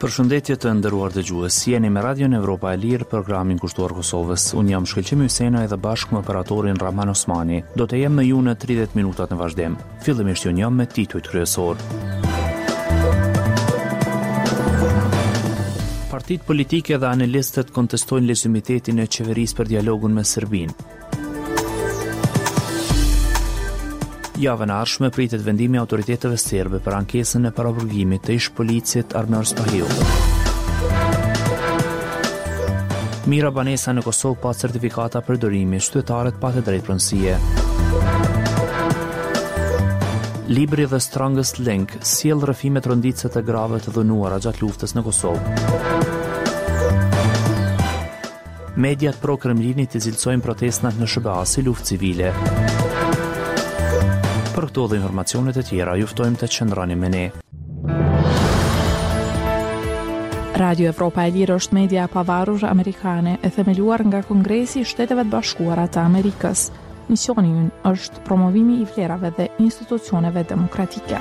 Përshëndetje të nderuar dëgjues, jeni me Radion Evropa e Lirë, programin kushtuar Kosovës. Unë jam Shkëlqimi Hysena dhe bashkë me operatorin Rahman Osmani. Do të jem me ju në 30 minutat në vazhdim. Fillimisht unë jam me titujt kryesor. Partitë politike dhe analistët kontestojnë legitimitetin e qeverisë për dialogun me Serbinë. Javën e ardhshme pritet vendimi i autoriteteve serbe për ankesën e paraburgimit të ish policit Armer Spahiu. Mira banesa në Kosovë pa certifikata përdorimi, qytetarët pa të drejtë pronësie. Libri The Strongest Link sjell rrëfime të rënditse të grave të dhënuara gjatë luftës në Kosovë. Mediat pro-Kremlinit i cilësojnë protestat në SBA si luftë civile. Për këto dhe informacionet e tjera, juftojmë të qëndrani me ne. Radio Evropa e Lirë është media e pavarur amerikane e themeluar nga Kongresi i Shteteve të Bashkuara të Amerikës. Misioni i ynë është promovimi i vlerave dhe institucioneve demokratike.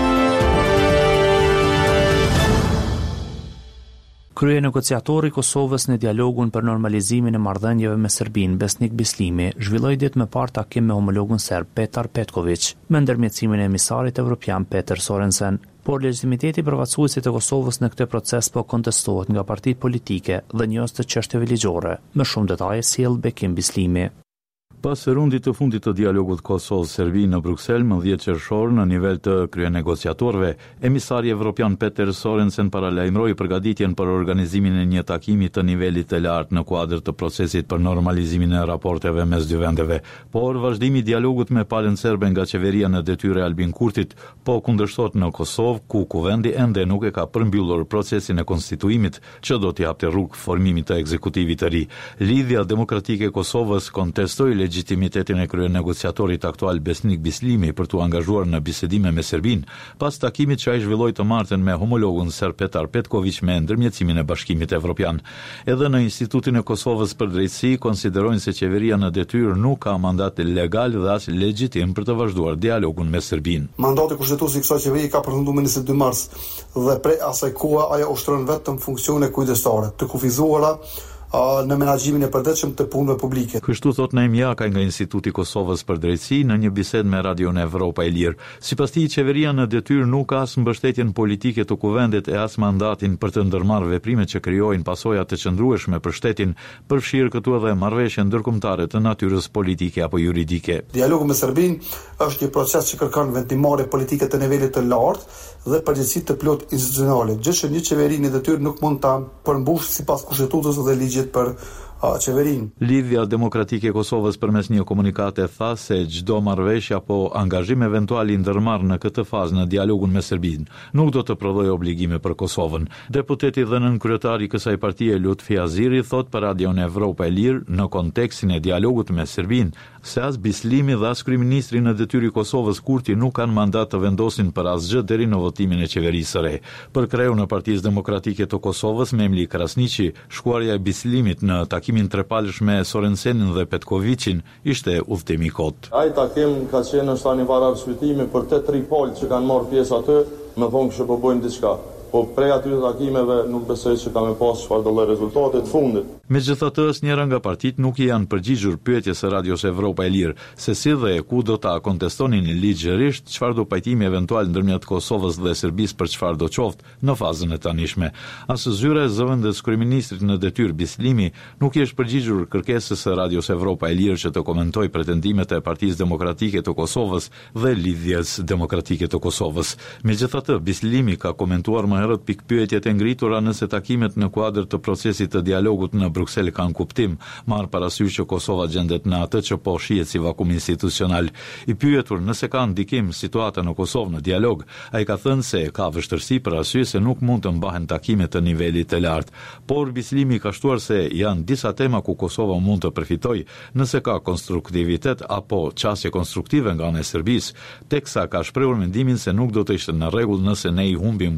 Kryenegociatori i Kosovës në dialogun për normalizimin e marrëdhënieve me Serbinë, Besnik Bislimi, zhvilloi ditë më parë takim me homologun serb Petar Petković, me ndërmjetësimin e emisarit evropian Peter Sorensen. Por legitimiteti përfaqësuesit të Kosovës në këtë proces po kontestohet nga partitë politike dhe njerëz të çështjeve ligjore. Më shumë detaje sjell Bekim Bislimi. Pas rundit të fundit të dialogut Kosovë-Serbi në Bruksel më 10 qershor në nivel të kryenegociatorëve, emisari evropian Peter Sorensen paralajmëroi përgatitjen për organizimin e një takimi të nivelit të lartë në kuadër të procesit për normalizimin e raporteve mes dy vendeve, por vazhdimi i dialogut me palën serbe nga qeveria në detyrë e Albin Kurtit po kundërshtohet në Kosovë, ku kuvendi ende nuk e ka përmbyllur procesin e konstituimit që do t'i hapte rrugë formimit të ekzekutivit të ri. Lidhja Demokratike e Kosovës kontestoi legitimitetin e kryenegociatorit aktual Besnik Bislimi për t'u angazhuar në bisedime me Serbinë, pas takimit që ai zhvilloi të martën me homologun serb Petar Petković me ndërmjetësimin e Bashkimit Evropian. Edhe në Institutin e Kosovës për drejtësi konsiderojnë se qeveria në detyrë nuk ka mandat legal dhe as legjitim për të vazhduar dialogun me Serbinë. Mandati kushtetues i kësaj qeverie ka përfunduar në 22 mars dhe prej asaj kohe ajo ushtron vetëm funksione kujdestare të kufizuara në menaxhimin e përditshëm të punëve publike. Kështu thot Naim Jaka nga Instituti i Kosovës për drejtësi në një bisedë me Radion Evropa e Lirë. Sipas tij, qeveria në detyrë nuk ka as mbështetjen politike të kuvendit e as mandatin për të ndërmarrë veprimet që krijojnë pasoja të qëndrueshme për shtetin, përfshirë këtu edhe marrëveshje ndërkombëtare të natyrës politike apo juridike. Dialogu me Serbinë është një proces që kërkon vendimmarrje politike të nivelit të lartë dhe përgjegjësi të plot institucionale, gjë që një qeveri në detyrë nuk mund ta përmbushë sipas kushtetutës dhe ligjit për qeverinë. Lidhja Demokratike e Kosovës përmes një komunikate tha se çdo marrëveshje apo angazhim eventual i ndërmarrë në këtë fazë në dialogun me Serbinë nuk do të prodhojë obligime për Kosovën. Deputeti dhe nënkryetari i kësaj partie Lutfi Aziri thot për Radion Evropa e Lirë në kontekstin e dialogut me Serbinë se as Bislimi dhe as kryeministri në detyrë i Kosovës Kurti nuk kanë mandat të vendosin për asgjë deri në votimin e qeverisë së re. Për kreun e Partisë Demokratike të Kosovës Memli Krasniqi, shkuarja e Bislimit në takimin trepalësh me Sorensenin dhe Petkovićin ishte udhëtim i kot. Ai takim ka qenë në një var arsyetimi për të tri palë që kanë marrë pjesë aty, më thonë që po bëjnë diçka. Po prej atyre takimeve nuk besoj se kanë pas çfarë do lloj rezultate të fundit. Megjithatë, asnjëra nga partitë nuk i janë përgjigjur pyetjes së Radios Evropa e Lirë se si dhe ku do ta kontestonin ligjërisht çfarë do pajtimi eventual ndërmjet Kosovës dhe Serbisë për çfarë do qoftë në fazën e tanishme. As zyra e zëvendës kryeministrit në detyrë Bislimi nuk i është përgjigjur kërkesës së Radios Evropa e Lirë që të komentojë pretendimet e Partisë Demokratike të Kosovës dhe Lidhjes Demokratike të Kosovës. Megjithatë, Bislimi ka komentuar më herët pikpyetjet e ngritura nëse takimet në kuadër të procesit të dialogut në Bruksel kanë kuptim, marrë parasysh që Kosova gjendet në atë që po shihet si vakum institucional. I pyetur nëse ka ndikim situata në Kosovë në dialog, ai ka thënë se ka vështirësi për arsye se nuk mund të mbahen takime të nivelit të lartë. Por Bislimi ka shtuar se janë disa tema ku Kosova mund të përfitojë nëse ka konstruktivitet apo çësje konstruktive nga ana e Serbisë, teksa ka shprehur mendimin se nuk do të ishte në rregull nëse ne I humbim këto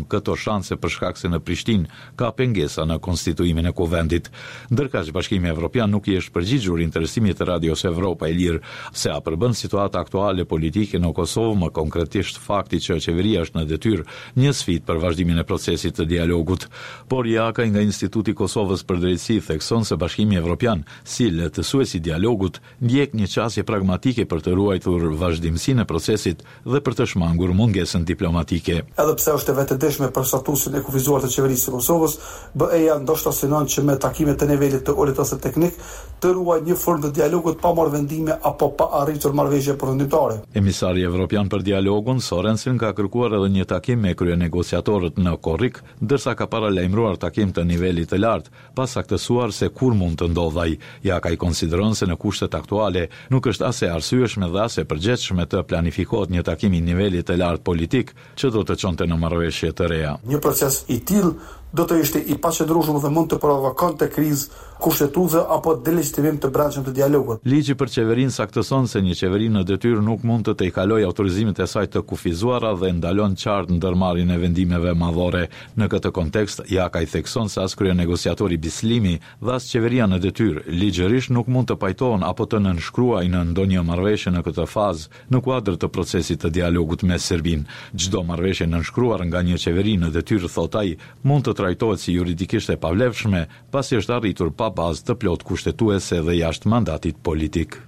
shanse për shkak se në Prishtinë ka pengesa në konstituimin e kuvendit. Ndërkaq Bashkimi Evropian nuk i është përgjigjur interesimit të Radios Evropa e Lirë se a përbën situata aktuale politike në Kosovë, më konkretisht fakti që qeveria është në detyrë, një sfidë për vazhdimin e procesit të dialogut. Por Jaka nga Instituti i Kosovës për Drejtësi thekson se Bashkimi Evropian, si lehtësuesi i dialogut, ndjek një qasje pragmatike për të ruajtur vazhdimsinë e procesit dhe për të shmangur mungesën diplomatike. Edhe pse është e vetëdijshme për statusin e kufizuar të qeverisë së Kosovës, BE-ja ndoshta synon që me takimet të nivelit të ulët ose teknik të ruajë një formë të dialogut pa marrë vendime apo pa arritur marrëveshje përfundimtare. Emisari evropian për dialogun Sorensen ka kërkuar edhe një takim me kryenegociatorët në Korrik, ndërsa ka paralajmëruar takim të nivelit të lartë, pa saktësuar se kur mund të ndodhaj. Ja ka i konsideron se në kushtet aktuale nuk është as e arsyeshme dhe as e përgjithshme të planifikohet një takim i nivelit të lartë politik që do të çonte në marrëveshje të reja. Një proces i tillë do të ishte i paqëndrueshëm dhe mund të provokonte krizë kushtetuese apo delegitimim të brendshëm të dialogut. Ligji për qeverinë saktëson se një qeveri në detyrë nuk mund të tejkalojë autorizimet e saj të kufizuara dhe ndalon qartë ndërmarrjen e vendimeve madhore. Në këtë kontekst, Jaka i thekson se as kryenegociatori Bislimi dhe as qeveria në detyrë ligjërisht nuk mund të pajtohen apo të nënshkruajnë në ndonjë marrëveshje në këtë fazë në kuadër të procesit të dialogut me Serbinë. Çdo marrëveshje nënshkruar nga një qeveri në detyrë, thot ai, mund të trajtohet si juridikisht e pavlefshme, pasi është arritur pa bazë të plot kushtetuese dhe jashtë mandatit politik.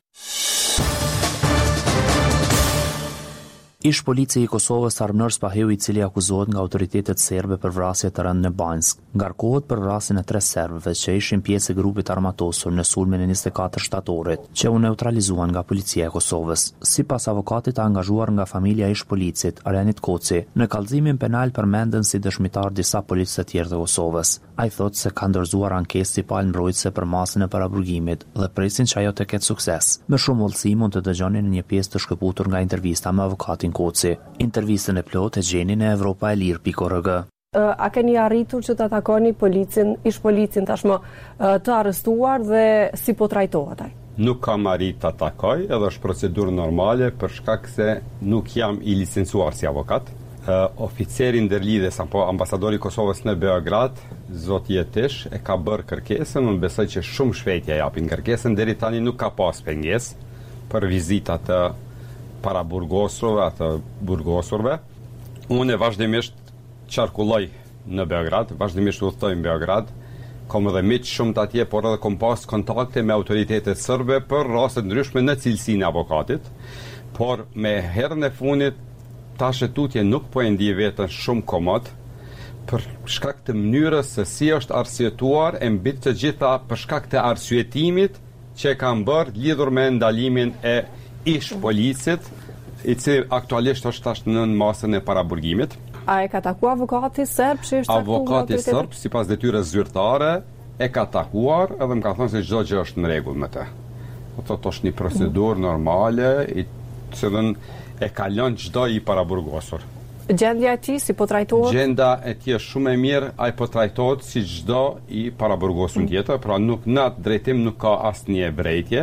Ish polici i Kosovës Armënor Spahiu, i cili akuzohet nga autoritetet serbe për vrasje të rëndë në Banjsk, ngarkohet për vrasjen e 3 serbëve që ishin pjesë e grupit armatosur në sulmin e 24 shtatorit, që u neutralizuan nga policia e Kosovës. Sipas avokatit angazhuar nga familja e ish policit Arjanit Koci, në kallëzimin penal përmenden si dëshmitar disa policë të tjerë të Kosovës. Ai thotë se ka ndërzuar ankesë si palë mbrojtëse për masën e paraburgimit dhe presin që ajo të ketë sukses. Me shumë hollësi mund të dëgjoni në një pjesë të shkëputur nga intervista me avokatin Koci. Intervistën e plot e gjeni në europaelir.org. A keni arritur që të atakoni ish policin tashmë të arrestuar dhe si po trajtohet ai? Nuk kam arrit të atakoj, edhe është procedurë normale për shkak se nuk jam i licencuar si avokat. Oficeri ndërlidhes apo ambasadori i Kosovës në Beograd, zoti Jetish, e ka bërë kërkesën, unë besoj që shumë shpejt ja japin kërkesën, deri tani nuk ka pas pengesë për vizitat të paraburgosurve, atë burgosurve. Unë vazhdimisht qarkulloj në Beograd, vazhdimisht udhtoj në Beograd, kam edhe miq shumë të atje, por edhe kam pas kontakte me autoritetet serbe për raste ndryshme në cilësinë e avokatit, por me herën e fundit tash tutje nuk po e ndij veten shumë komod për shkak të mënyrës se si është arsyetuar e mbi të gjitha për shkak të arsyetimit që kanë bërë lidhur me ndalimin e ish policit, i cili aktualisht është tash në masën e paraburgimit. A e ka takuar avokati serb që është takuar? Avokati serb sipas detyrës zyrtare e ka takuar edhe më ka thënë se çdo gjë është në rregull me të. Ato është një procedurë normale i cilën e kalon çdo i paraburgosur. Gjendja e tij si po trajtohet? Gjenda e tij është shumë e mirë, ai po trajtohet si çdo i paraburgosur tjetër, pra nuk në atë drejtim nuk ka asnjë brejtje.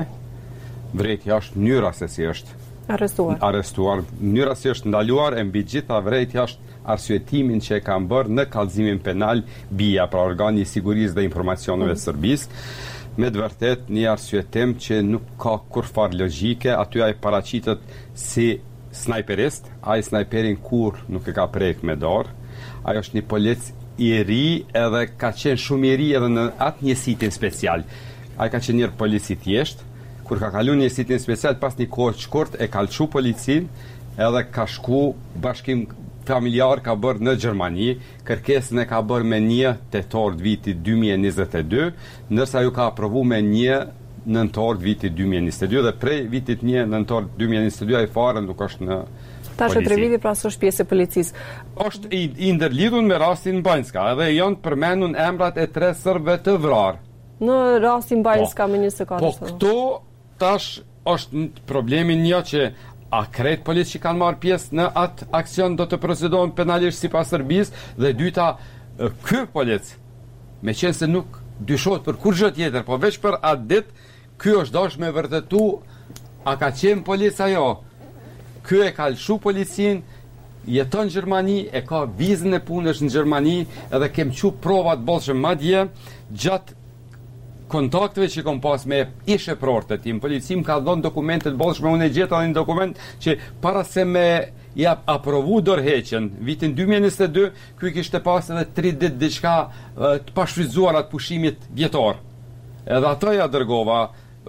Vrejtja është mënyra se si është arrestuar. Mënyra si është ndaluar e mbi gjitha vrejtja është arsyetimin që e kanë bërë në kallëzimin penal BIA, pra organi i sigurisë dhe informacioneve të Serbisë. Me të vërtet një arsyetim që nuk ka kurfar logjike, aty ai paraqitet si snajperist, ai snajperin kur nuk e ka prek me dorë. Ai është një polic i ri edhe ka qenë shumë i ri edhe në atë njësitin special. Ai ka qenë një polic i thjesht, kur ka kaluar njësitin special pas një kohë të shkurt e ka lëshu policin edhe ka shku bashkim familjar ka bërë në Gjermani, kërkesën e ka bërë me 1 tetor të vitit 2022, ndërsa ju ka aprovu me 1 nëntor të vitit 2022 dhe prej vitit 1 nëntor 2022 ai fare nuk është në Tash 3 vite pra është pjesë e policisë. Është i ndërlidhur me rastin Banjska, edhe janë përmendur emrat e 3 serbëve të vrarë. Në rastin Banjska me 24. Po këto tash është problemi një që a kretë policë që kanë marrë pjesë në atë aksion do të procedohen penalisht sipas Serbisë, dhe dyta ky policë, me qenë se nuk dyshohet për kur gjë tjetër, po veç për atë ditë, ky është dashur me vërtetu a ka qenë policë ajo. Ky e ka lëshu policin, jeton në Gjermani, e ka vizën e punësh në Gjermani, edhe kem qu provat bollshme madje gjatë kontakteve që kom pas me ishe prorët e tim. Policia më ka dhënë dokumentet bollshme, unë e gjeta një dokument që para se me ja aprovu dorëheqjen vitin 2022, ky kishte pas edhe 3 ditë diçka të pashfrytzuar atë pushimit vjetor. Edhe ato ja dërgova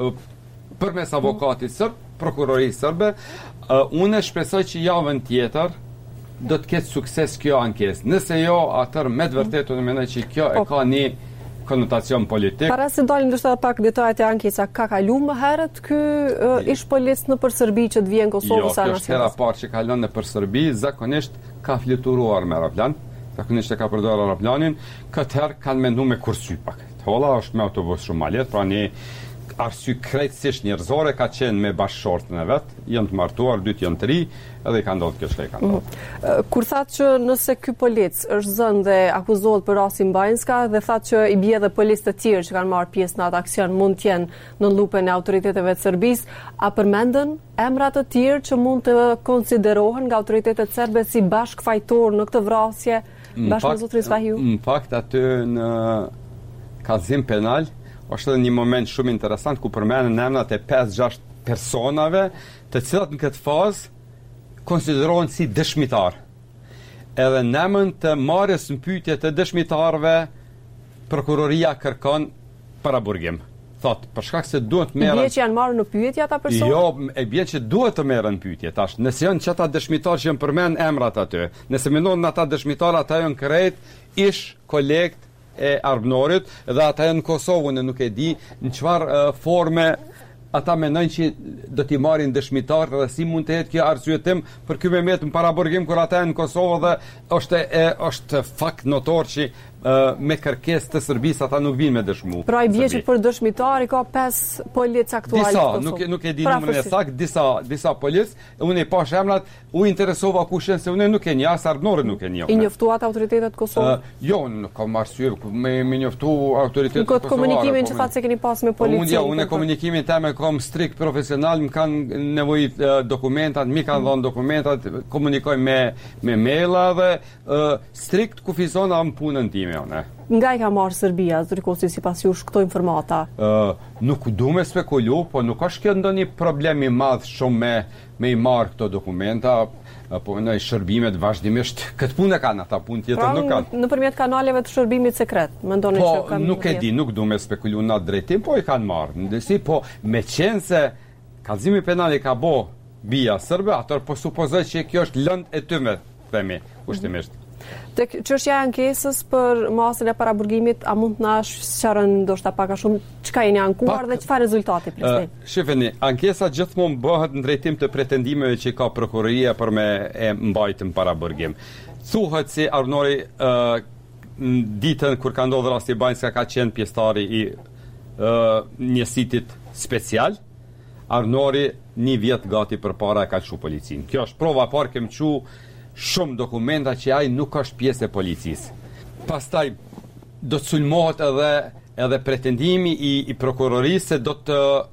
përmes avokatit sërb, prokurorisë sërbe. Unë shpresoj që javën tjetër do të ketë sukses kjo ankesë. Nëse jo, atër me të vërtetë unë mendoj që kjo e ka një konotacion politik. Para se dalim ndoshta pak detajet e ankesës, ka kaluar më herët ky ish polic në për Serbi që të vjen në Kosovë sa Jo, kjo është hera parë që kalon në për Serbi, zakonisht ka fluturuar me aeroplan, zakonisht e ka përdorur aeroplanin, këtë herë kanë menduar me kursy pak. Holla është me autobus shumë ma lehtë, pra një arsye krejtësisht njerëzore ka qenë me bashkëshortën e vet, janë të martuar, dytë janë të ri, edhe ka ndodhur kjo çka ka ndodhur. Kur thatë që nëse ky polic është zënë dhe akuzohet për rastin Bajnska dhe thatë që i bie edhe policë të tjerë që kanë marrë pjesë në atë aksion mund të jenë në lupën e autoriteteve të Serbisë, a përmendën emra të tjerë që mund të konsiderohen nga autoritetet serbe si bashkëfajtor në këtë vrasje bashkë me zotrin Svahiu? Në fakt aty në kallëzim penal është edhe një moment shumë interesant ku përmenden emrat e 5-6 personave të cilat në këtë fazë konsiderohen si dëshmitar. Edhe në emën të marrjes në pyetje të dëshmitarëve, prokuroria kërkon paraburgim. Thot, për shkak se duhet të merren. Bie që janë marrë në pyetje ata personë? Jo, e bie që duhet të merren në pyetje tash. Nëse janë çata dëshmitarë që janë përmend emrat aty, nëse mendon ata dëshmitarë, ata janë krejt ish kolekt e Arbënorit dhe ata janë në Kosovë, unë nuk e di në çfarë forme ata mendojnë që do t'i marrin dëshmitar dhe si mund të jetë kjo arsyetim për ky Mehmet në paraburgim kur ata janë në Kosovë dhe është fakt notor që me kërkesë të Serbisë ata nuk vinë me dëshmu. Pra i bie që për dëshmitar i ka 5 policë aktuale të Kosovë. Nuk e di numrin e saktë, disa policë, unë i pash emrat, u interesova kush janë se unë nuk e njeh, as Arbënorit nuk e njeh. I njoftuat autoritetet Kosovë? Jo, nuk kam arsye me njoftu autoritetet Kosovare. Këtë komunikimin që thatë se keni pas me policinë. Unë komunikimin tim e kam strikt profesional, më kanë nevojë dokumentat, mi kanë dhënë dokumentat, komunikoj me maila dhe strikt kufizona në punën time. Nga i ka marrë Serbia, zërikosi si pas jush këto informata? Nuk du me spekulu, po nuk është kjo ndonjë problem i madh shumë me i marrë këto dokumenta, po në shërbimet vazhdimisht këtë punë kanë, ata punë tjetër nuk kanë. Nëpërmjet kanaleve të shërbimit sekret, mendoni që kanë? Po, nuk e di, nuk du me spekulu në atë drejtim, po i kanë marrë. Ndërsi, po me qenë se kallëzimi penal i ka bo bija sërbe, atër po supozoj që kjo është lënd e tyme, themi, kushtimisht. Tek çështja e ankesës për masën e paraburgimit, a mund të na sqaroni ndoshta pak a shumë çka jeni ankuar dhe çfarë rezultati prisni? Shifeni, ankesa gjithmonë bëhet në drejtim të pretendimeve që ka prokuroria për me e mbajtur paraburgim. Thuhet se Arbënori ditën kur ka ndodhur rasti Bajnska ka qenë pjesëtari i njësitit special. Arbënori një vjet gati përpara e ka çu policinë. Kjo është prova parë kem çu shumë dokumenta që ai nuk është pjesë e policisë. Pastaj do të sulmohet edhe pretendimi i prokurorisë se duhet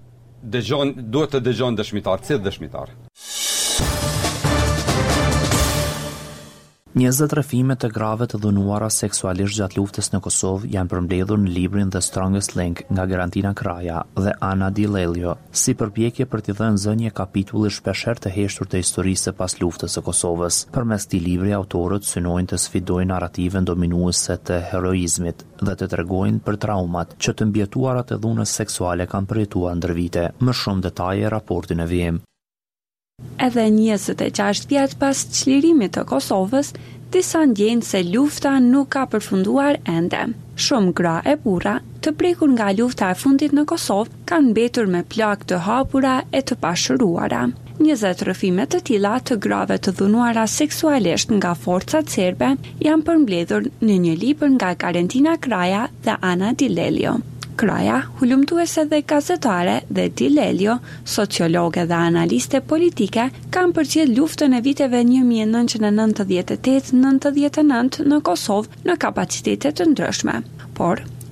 të dëgjon dëshmitar, si dëshmitar. 20 rrëfime të grave të dhunuara seksualisht gjatë luftës në Kosovë janë përmbledhur në librin The Strongest Link nga Garantina Kraja dhe Ana Di Lelio, si përpjekje për t'i dhënë zënje kapitullit shpeshherë të heshtur të historisë së pas luftës së Kosovës. Përmes këtij libri autorët synojnë të sfidojnë narrativen dominuese të heroizmit dhe të tregojnë për traumat që të mbjetuarat e dhunës seksuale kanë përjetuar ndër vite. Më shumë detaje raportin e vijim. Edhe 26 vjet pas çlirimit të Kosovës, disa ndjejnë se lufta nuk ka përfunduar ende. Shumë gra e burra të prekur nga lufta e fundit në Kosovë kanë mbetur me plagë të hapura e të pashëruara. 20 rrëfime të tilla të grave të dhunuara seksualisht nga forcat serbe janë përmbledhur në një libër nga Garantina Kraja dhe Ana Di Lelio. Kraja, hulumtuese dhe gazetare, dhe Di Lelio, sociologe dhe analiste politike, kanë përcjell luftën e viteve 1998-99 në Kosovë në kapacitete të ndryshme. Por,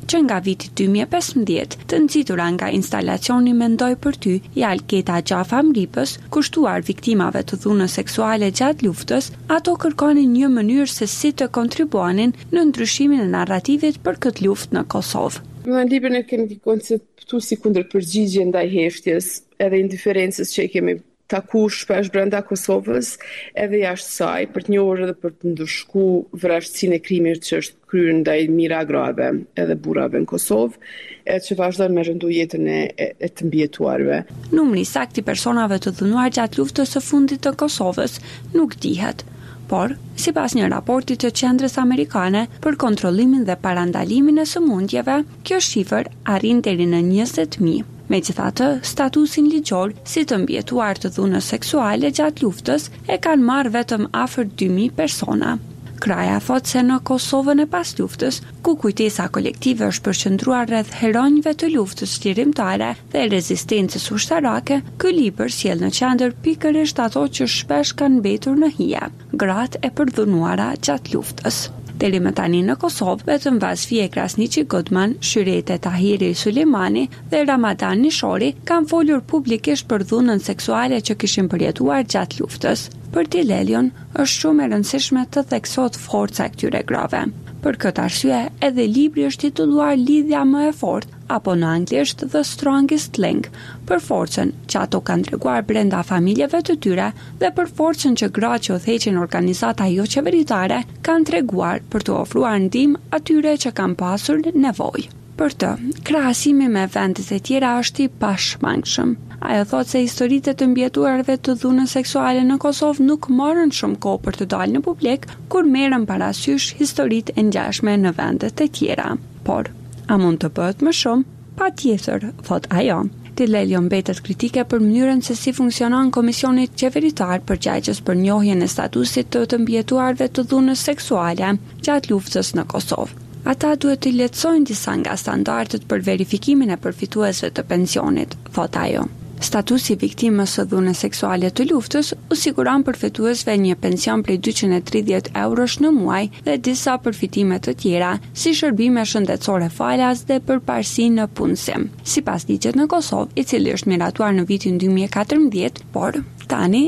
që nga viti 2015 të nxitura nga instalacioni Mendoj për ty i Alketa Gjafa Mripës, kushtuar viktimave të dhunës seksuale gjatë luftës, ato kërkonin një mënyrë se si të kontribuanin në ndryshimin e narrativit për këtë luftë në Kosovë. Në librin e kemi konceptu si kundër përgjigje ndaj heshtjes edhe indiferencës që i kemi taku shpesh brenda Kosovës edhe jashtë saj për të njohur edhe për të ndëshku vrasësinë e krimit që është kryer ndaj mijëra grave edhe burrave në Kosovë, e që vazhdon me rëndu jetën e të mbijetuarve. Numri saktë i personave të dhënuar gjatë luftës së fundit të Kosovës nuk dihet, por sipas një raporti të Qendrës Amerikane për kontrollimin dhe parandalimin e sëmundjeve, kjo shifër arrin deri në 20.000. Megjithatë, statusin ligjor si të mbjetuar të dhunës seksuale gjatë luftës e kanë marrë vetëm afër 2.000 persona. Kraja thot se në Kosovën e pas luftës, ku kujtesa kolektive është përqendruar rreth heronjve të luftës çlirimtare dhe rezistencës ushtarake, ky libër sjell në qendër pikërisht ato që shpesh kanë mbetur në hije, gratë e përdhunuara gjatë luftës. Deri më tani në Kosovë, vetëm Vasfije Krasniqi Godman, Shyrete Tahiri Sulejmani dhe Ramadan Nishori kanë folur publikisht për dhunën seksuale që kishin përjetuar gjatë luftës. Për Tilelion, është shumë e rëndësishme të theksohet forca e këtyre grave. Për këtë arsye, edhe libri është titulluar Lidhja më e fortë, apo në anglisht The Strongest Link, për forcën që ato kanë treguar brenda familjeve të tyre dhe për forcën që gratë që udhëheqin organizata jo qeveritare kanë treguar për të ofruar ndihmë atyre që kanë pasur nevojë. Për të, krahasimi me vendet e tjera është i pashmangshëm. Ajo thot se historitë të mbjetuarve të dhunës seksuale në Kosovë nuk morën shumë kohë për të dalë në publik, kur merren parasysh historitë e ngjashme në vendet e tjera. Por, a mund të bëhet më shumë? Patjetër, thot ajo. Tilelio mbetet kritike për mënyrën se si funksionon Komisioni Qeveritar përgjegjës për njohjen e statusit të mbjetuarve të dhunës seksuale gjatë luftës në Kosovë. Ata duhet të lehtësojnë disa nga standardet për verifikimin e përfituesve të pensionit, thot ajo. Statusi viktimës së dhunës seksuale të luftës u siguron përfituesve një pension prej 230 eurosh në muaj dhe disa përfitime të tjera, si shërbime shëndetësore falas dhe përparësi në punësim. Sipas ligjit në Kosovë, i cili është miratuar në vitin 2014, por tani,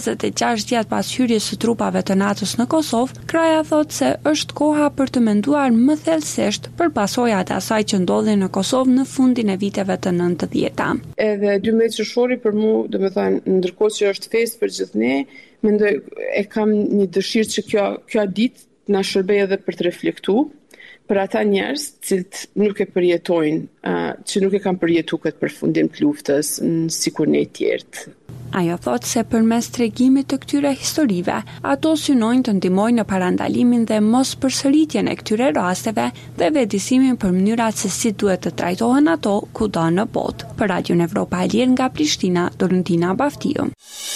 26 vjet pas hyrjes së trupave të NATO-s në Kosovë, kraja thot se është koha për të menduar më thellësisht për pasojat e asaj që ndodhi në Kosovë në fundin e viteve të 90-ta. Edhe 12 qershori për mua, domethënë, ndërkohë që është festë për gjithë ne, mendoj e kam një dëshirë që kjo ditë na shërbej edhe për të reflektuar për ata njerëz që nuk e përjetojnë, që nuk e kanë përjetuar këtë përfundim të luftës sikur ne të tjerë. Ajo thot se përmes tregimit të këtyre historive, ato synojnë të ndihmojnë në parandalimin dhe mos përsëritjen e këtyre rasteve dhe vetëdijsimin për mënyrat se si duhet të trajtohen ato kudo në botë. Për Radion Evropa e Lirë nga Prishtina, Dorentina Baftiu.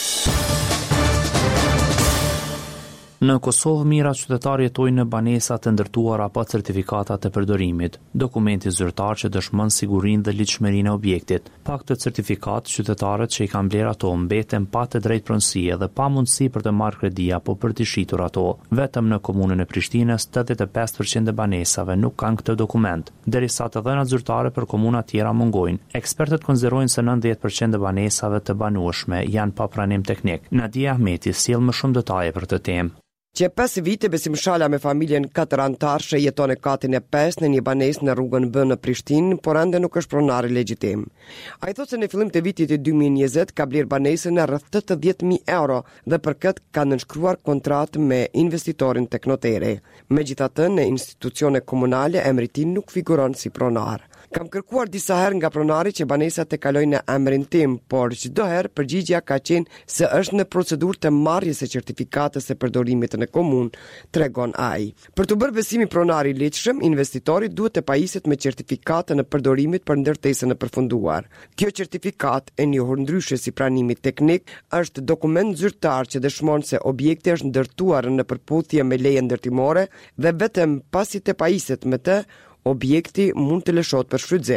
Në Kosovë, mijëra qytetarë jetojnë në banesa të ndërtuara pa certifikata të përdorimit, dokumenti zyrtar që dëshmon sigurinë dhe ligjshmërinë e objektit. Pa këtë certifikat, qytetarët që i kanë bler ato mbeten pa të drejtë pronësie dhe pa mundësi për të marrë kredi apo për të shitur ato. Vetëm në komunën e Prishtinës, 85% e banesave nuk kanë këtë dokument, derisa të dhënat zyrtare për komuna tjera mungojnë. Ekspertët konsiderojnë se 90% e banesave të banueshme janë pa pranim teknik. Nadia Ahmeti sjell më shumë detaje për këtë temë. Që 5 vite Besim Shala me familjen 4 antarëshe jeton e katin e 5 në një banesë në rrugën B në Prishtinë, por ende nuk është pronar legjitim. Ai thotë se në fillim të vitit të 2020 ka bler banesën në rreth 80.000 euro dhe për këtë ka nënshkruar kontratë me investitorin Teknotere. Megjithatë, në institucione komunale emri i tij nuk figuron si pronar. Kam kërkuar disa herë nga pronari që banesa të kalojnë në emrin tim, por çdo herë përgjigjja ka qenë se është në procedurë të marrjes së certifikatës së përdorimit në komunë, tregon ai. Për të bërë besimin pronari ligjshëm, investitori duhet të pajiset me certifikatën e përdorimit për ndërtesën e përfunduar. Kjo certifikat, e njohur ndryshe si pranimi teknik, është dokument zyrtar që dëshmon se objekti është ndërtuar në përputhje me lejen ndërtimore dhe vetëm pasi të pajiset me të, objekti mund të lëshohet për shfrytëzim.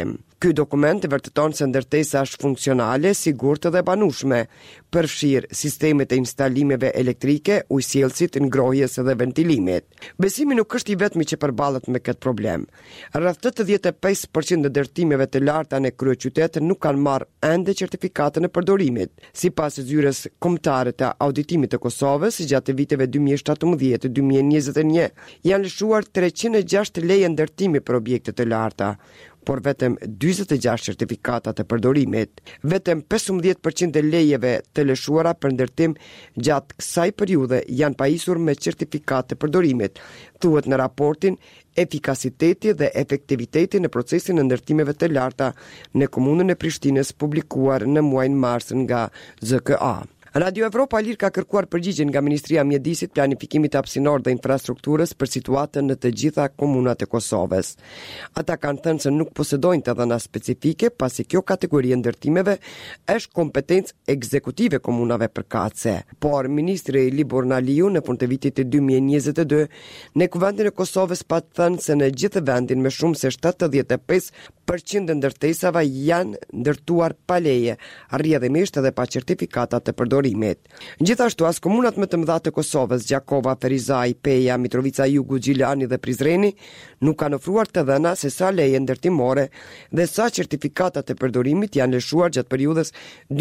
Ky dokument vërteton se ndërtesa është funksionale, sigurt dhe banueshme, përfshir sistemet e instalimeve elektrike, ujësjellësit, ngrohjes dhe ventilimit. Besimi nuk është i vetmi që përballet me këtë problem. Rreth 85% e ndërtimeve të larta në kryeqytet nuk kanë marrë ende certifikatën e përdorimit. Sipas zyrës kombëtare të auditimit të Kosovës, gjatë viteve 2017-2021 janë lëshuar 306 leje ndërtimi për objekte të larta, por vetëm 46 certifikata të përdorimit. Vetëm 15% e lejeve të lëshuara për ndërtim gjatë kësaj periudhe janë pajisur me certifikat të përdorimit, thuhet në raportin Efikasiteti dhe efektiviteti në procesin e ndërtimeve të larta në komunën e Prishtinës publikuar në muajin mars nga ZKA. Radio Evropa Lir ka kërkuar përgjigje nga Ministria e Mjedisit, Planifikimit Hapësinor dhe Infrastrukturës për situatën në të gjitha komunat e Kosovës. Ata kanë thënë se nuk posedojnë të dhëna specifike, pasi kjo kategori e ndërtimeve është kompetencë ekzekutive komunave përkatëse. Por ministri Libor Naliu në fund të vitit 2022 në Kuvendin e Kosovës pa thënë se në gjithë vendin me shumë se 75% e ndërtesave janë ndërtuar pa leje, rrjedhimisht edhe pa certifikata të përdorimit. Gjithashtu as komunat më të mëdha të Kosovës, Gjakova, Ferizaj, Peja, Mitrovica Jugu, Gjilani dhe Prizreni nuk kanë ofruar të dhëna se sa leje ndërtimore dhe sa certifikata të përdorimit janë lëshuar gjatë periudhës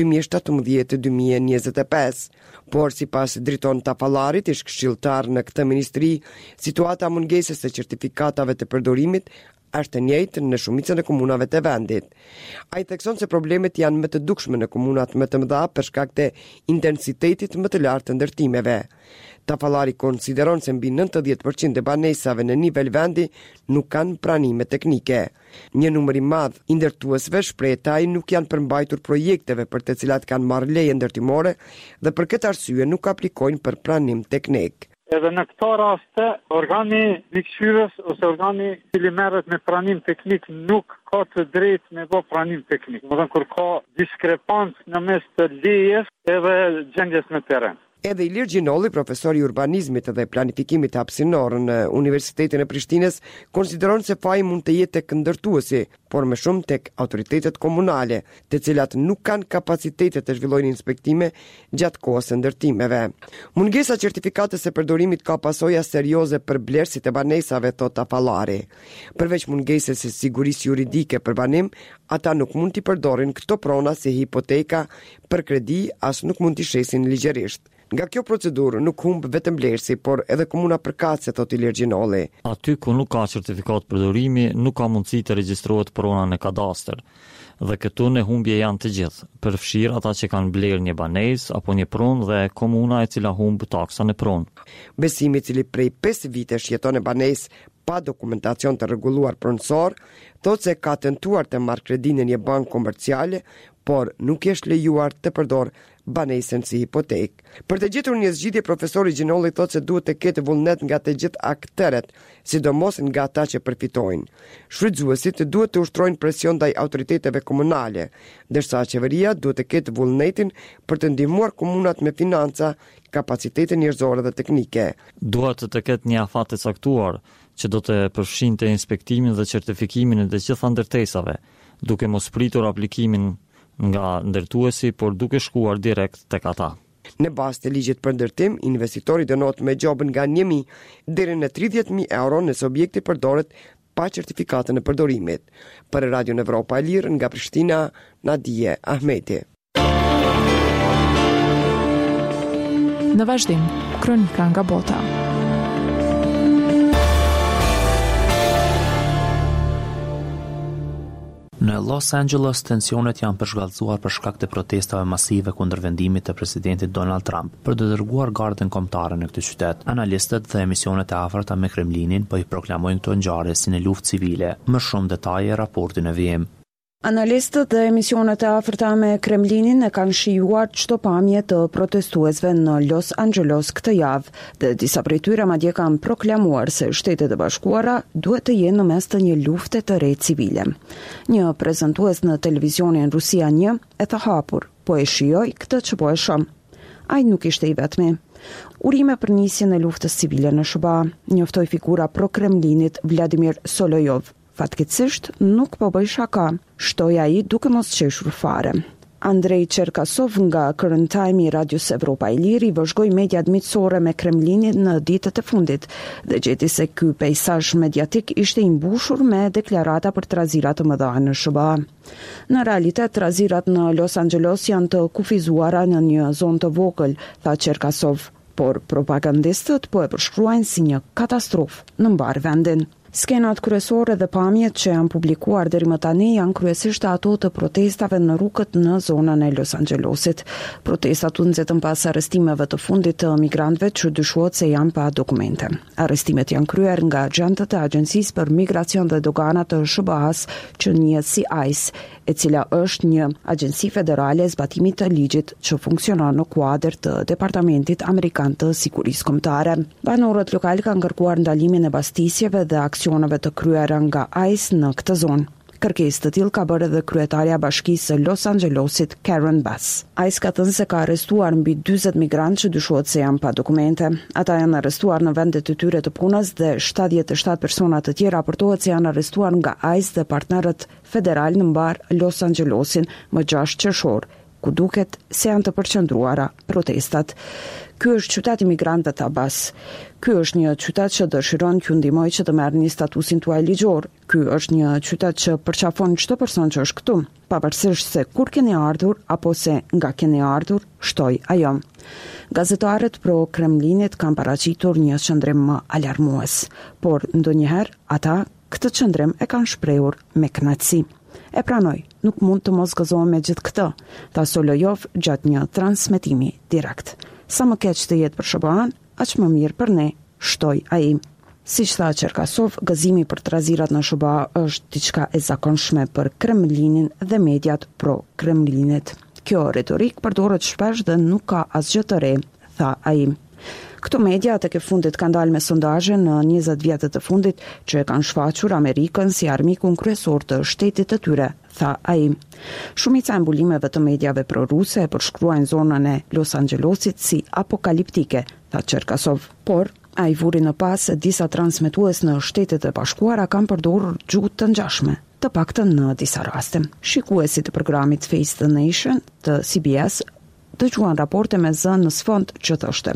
2017-2025. Por sipas Driton Tafallarit, ish këshilltar në këtë ministri, situata mungesës së certifikatave të përdorimit është e njëjtë në shumicën e komunave të vendit. Ai thekson se problemet janë më të dukshme në komunat më të mëdha për shkak të intensitetit më të lartë të ndërtimeve. Tafallari konsideron se mbi 90% e banesave në nivel vendi nuk kanë pranime teknike. Një numër i madh i ndërtuesve shpreh taj nuk janë përmbajtur projekteve për të cilat kanë marrë leje ndërtimore dhe për këtë arsye nuk aplikojnë për pranim teknik. Edhe në këto raste, organi likëshyrës ose organi cili merret me pranim teknik nuk ka të drejtë me bë pranim teknik. Më thënë kur ka diskrepancë në mes të lejes edhe gjendjes në terren. Edhe Ilir Gjinolli, profesor i urbanizmit dhe planifikimit hapësinor në Universitetin e Prishtinës, konsideron se faji mund të jetë tek ndërtuesi, por më shumë tek autoritetet komunale, të cilat nuk kanë kapacitete të zhvillojnë inspektime gjatë kohës së ndërtimeve. Mungesa e certifikatës së përdorimit ka pasoja serioze për blerësit e banesave, thot Tafallari. Përveç mungesës së sigurisë juridike për banim, ata nuk mund t'i përdorin këto prona si hipoteka për kredi, as nuk mund t'i shesin ligjërisht. Nga kjo procedurë nuk humb vetëm blerësi, por edhe komuna përkatëse, thot Ilir Gjinolli. Aty ku nuk ka certifikat përdorimi, nuk ka mundësi të regjistrohet prona në kadastër. Dhe këtu në humbje janë të gjithë, përfshirë ata që kanë blerë një banesë apo një pronë dhe komuna e cila humb taksa në pronë. Besimi, i cili prej 5 vitesh jeton në banesë pa dokumentacion të rregulluar pronësor, thot se ka tentuar të marrë kredi në një bankë komerciale, por nuk është lejuar të përdor banesën si hipotek. Për të gjetur një zgjidhje, profesori Gjinolli thot se duhet të ketë vullnet nga të gjithë akteret, sidomos nga ata që përfitojnë. Shfrytëzuesit duhet të ushtrojnë presion ndaj autoriteteve komunale, ndërsa qeveria duhet të ketë vullnetin për të ndihmuar komunat me financa, kapacitete njerëzore dhe teknike. Duhet të ketë një afat të caktuar që do të përfshinte inspektimin dhe certifikimin e të gjitha ndërtesave, duke mos pritur aplikimin nga ndërtuesi, por duke shkuar direkt tek ata. Në bazë të ligjit për ndërtim, investitori dënohet me gjobën nga 1.000 deri në 30.000 euro nëse objekti përdoret pa certifikatën e përdorimit. Për Radio Evropa e Lirë nga Prishtina, Nadije Ahmeti. Në vazhdim, kronika nga bota. Në Los Angeles, tensionet janë përshkallëzuar për shkak të protestave masive kundër vendimit të presidentit Donald Trump për të dërguar gardën kombëtare në këtë qytet. Analistët dhe emisionet e afërta me Kremlinin po i proklamojnë këto ngjarje si në luftë civile. Më shumë detaje raportin e VM. Analistët dhe emisionet e afërta me Kremlinin e kanë shijuar çdo pamje të protestuesve në Los Angeles këtë javë dhe disa prej tyre madje kanë proklamuar se Shtetet e Bashkuara duhet të jenë në mes të një lufte të re civile. Një prezantues në televizionin Rusia 1 e tha hapur, po e shijoj këtë që po e shoh. Ai nuk ishte i vetmi. Urime për nisjen e luftës civile në SBA, njoftoi figura pro Kremlinit Vladimir Solojov. fatkeqësisht nuk po bëj shaka, shtoi ai duke mos qeshur fare. Andrej Cherkasov nga Current Time i Radios Evropa e Lirë vëzhgoi mediat miqësore me Kremlinin në ditët e fundit dhe gjeti se ky peizazh mediatik ishte i mbushur me deklarata për trazira të mëdha në SBA. Në realitet, trazirat në Los Angeles janë të kufizuara në një zonë të vogël, tha Cherkasov, por propagandistët po e përshkruajnë si një katastrofë në mbar vendin. Skenat kryesore dhe pamjet që janë publikuar deri më tani janë kryesisht ato të protestave në rrugët në zonën e Los Angelesit. Protestat u nxitën pas arrestimeve të fundit të migrantëve që dyshohet se janë pa dokumente. Arrestimet janë kryer nga agentët e Agjencisë për Migracion dhe Dogana të SBA-s që njihet si ICE, e cila është një agjenci federale e zbatimit të ligjit që funksionon në kuadër të Departamentit Amerikan të Sigurisë Kombëtare. Banorët lokal kanë kërkuar ndalimin e bastisjeve dhe aksioneve të kryera nga ICE në këtë zonë. Kërkesë të tillë ka bërë edhe kryetaria e Bashkisë së Los Angelesit, Karen Bass. ICE ka thënë se ka arrestuar mbi 40 migrantë që dyshohet se janë pa dokumente. Ata janë arrestuar në vendet e tyre të punës dhe 77 persona të tjerë raportohet se janë arrestuar nga ICE dhe partnerët federal në mbar Los Angelesin më 6 qershor, ku duket se janë të përqendruara protestat. Ky është qyteti migrantëve të Abbas. Ky është një qytet që dëshiron t'ju ndihmojë që të merrni statusin tuaj ligjor. Ky është një qytet që përqafon çdo person që është këtu, pavarësisht se kur keni ardhur apo se nga keni ardhur, shtoi ajo. Gazetarët pro Kremlinit kanë paraqitur një qëndrim më alarmues, por ndonjëherë ata këtë qëndrim e kanë shprehur me kënaqësi. E pranoj, nuk mund të mos gëzohem me gjithë këtë, tha Solojov gjatë një transmetimi direkt. Sa më keq të jetë për SBA-n, aq më mirë për ne, shtoi ai. Siç tha Cherkasov, gëzimi për trazirat në SBA është diçka e zakonshme për Kremlinin dhe mediat pro Kremlinit. Kjo retorik përdoret shpesh dhe nuk ka asgjë të re, tha ai. Këto media tek e fundit kanë dalë me sondazhe në 20 vjetët e fundit që e kanë shfaqur Amerikën si armikun kryesor të shtetit të tyre, tha ai. Shumica e mbulimeve të mediave proruse e përshkruajnë zonën e Los Angelesit si apokaliptike, tha Cherkasov, por ai vuri në pas se disa transmetues në Shtetet e Bashkuara kanë përdorur gjuhë të ngjashme, të paktën në disa raste. Shikuesit e programit Face the Nation të CBS dëgjuan raporte me zë në sfond që thoshte: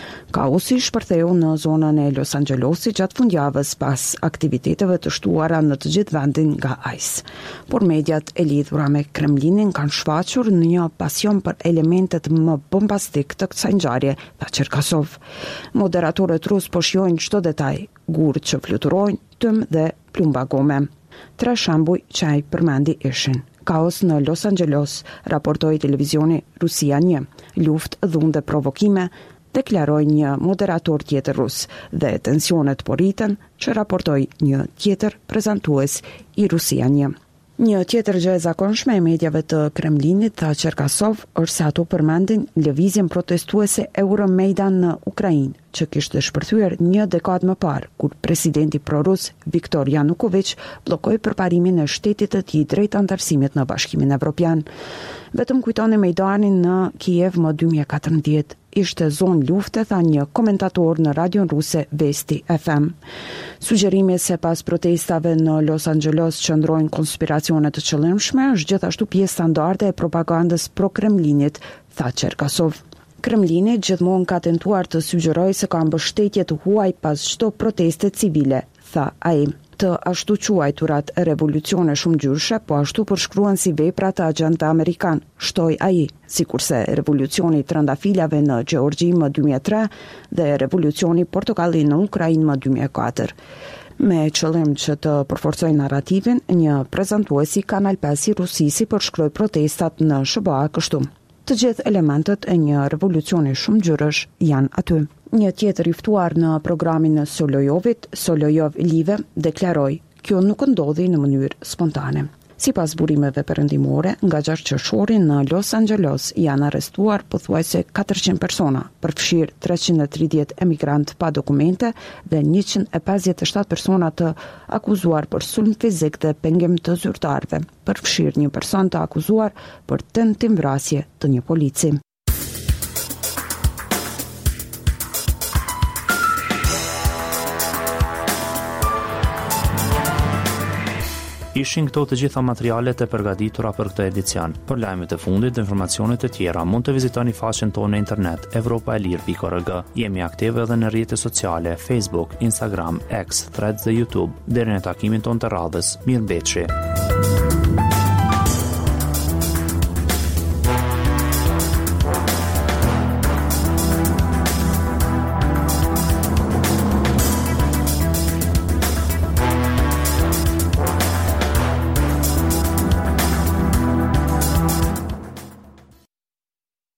kaosi shpërtheu në zonën e Los Angelesit gjatë fundjavës pas aktiviteteve të shtuara në të gjithë vendin nga ICE. Por mediat e lidhura me Kremlinin kanë shfaqur në një pasion për elementet më bombastik të kësaj ngjarje, tha Cherkasov. Moderatorët rus po shijojnë çdo detaj, gurë që fluturojnë, tym dhe plumba gome. 3 shembuj që ai përmendi ishin: kaos në Los Angeles, raportoi televizioni Rusia 1, luftë, dhunë dhe provokime, deklaroi një moderator tjetër rus, dhe tensionet po rriten, që raportoi një tjetër prezantues i Rusia 1. Një tjetër gjë e zakonshme e mediave të Kremlinit, tha Cherkasov, është se ato përmendin lëvizjen protestuese Euromaidan në Ukrainë, që kishte shpërthyer një dekadë më parë, kur presidenti prorus Viktor Yanukovych bllokoi përparimin e shtetit të tij drejt antarësimit në Bashkimin Evropian. Vetëm kujtoni Maidanin në Kiev më 2014. Ishte zonë lufte, tha një komentator në radion ruse Vesti FM. Sugjerimi se pas protestave në Los Angeles qëndrojnë konspiracione të qëllimshme është gjithashtu pjesë standarde e propagandës pro Kremlinit, tha Cherkasov. Kremlini gjithmonë ka tentuar të sugjerojë se ka mbështetje të huaj pas çdo proteste civile, tha ai. Të ashtu quajturat revolucione shumëgjyrshe, po ashtu përshkruan si vepra të agjentë amerikan, shtoi ai, sikurse revolucioni i trëndafilave në Gjeorgji më 2003 dhe revolucioni portokalli në Ukrainë më 2004. Me qëllim që të përforcojë narrativin, një prezantues i Kanal 5 i Rusisë përshkroi protestat në SBA kështu: të gjithë elementet e një revolucioni shumëgjyrësh janë aty. Një tjetër i ftuar në programin e Solojovit, Solojov Live, deklaroi: kjo nuk ndodhi në mënyrë spontane. Sipas burimeve perëndimore, nga 6 qershori në Los Angeles janë arrestuar pothuajse 400 persona, përfshirë 330 emigrantë pa dokumente dhe 157 persona të akuzuar për sulm fizik dhe pengim të zyrtarëve, përfshirë një person të akuzuar për tentimvrasje të një polici. Ishin këto të gjitha materialet e përgatitura për këtë edicion. Për lajmet e fundit dhe informacionet e tjera, mund të vizitoni faqen tonë në internet evropaelir.org. Jemi aktive edhe në rrjetet sociale, Facebook, Instagram, X, Threads dhe YouTube. Deri në takimin tonë të radhës, mirëmbëjtje.